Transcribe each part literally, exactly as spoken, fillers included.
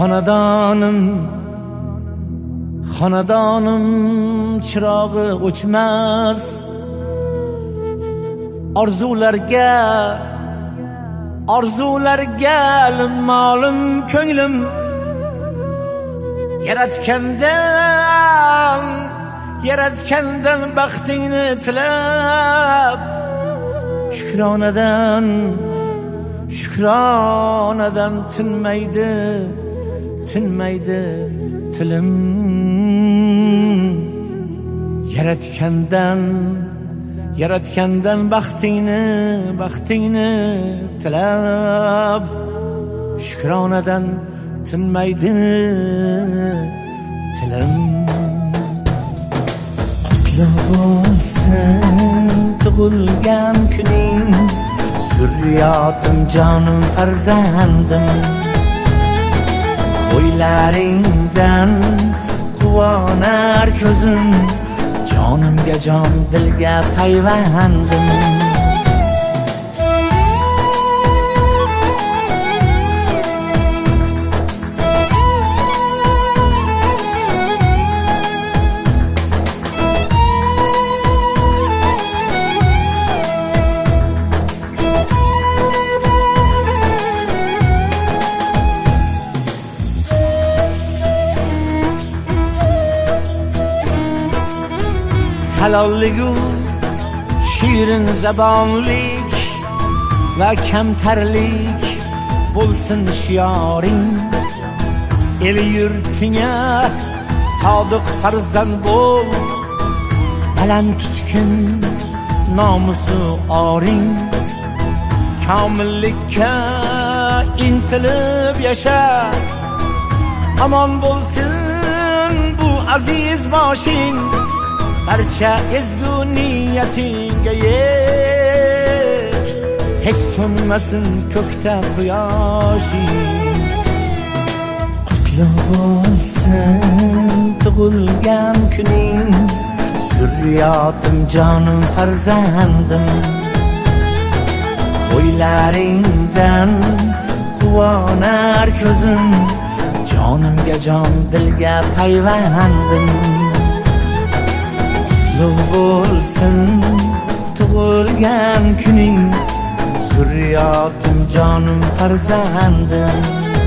Xonadonim Xonadonim chirog'i o'chmas, orzularga orzularga molim ko'nglim yaratgandan yaratgandan baxtingni tilab, shukronadan shukronadan tinmaydi tinmaydi tilim. Yaratgandan yaratgandan baxtingni baxtingni tilab, shukronadan tinmaydi tilim. Qutlug' bo'lsin tug'ilgan kuning, zurriyotim jonim farzandim. O'ylaringdan quvonar ko'zim, jonimga jon dilga payvandim. Halolligu shirin zabonlik va kamtarlik bo'lsin shioring. El yurtinga sodiq farzand bo'l, baland tutkin nomusi oring. Komillikka intilib yasha, amon bo'lsin bu aziz boshing. Barcha ezgu niyatinga yet, hech so'nmasin ko'kda quyoshing. Qutlug' bo'lsin tug'ilgan kuning, zurriyotim jonim farzandim. O'ylaringdan quvonar ko'zim, jonimga jon dilga payvandim. Qutlug' bo'lsin tug'ilgan kuning, zurriyotim jonim farzandim.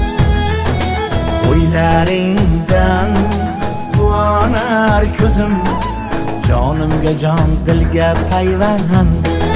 O'ylaringdan quvonar ko'zim, jonimga jon dilga payvandim.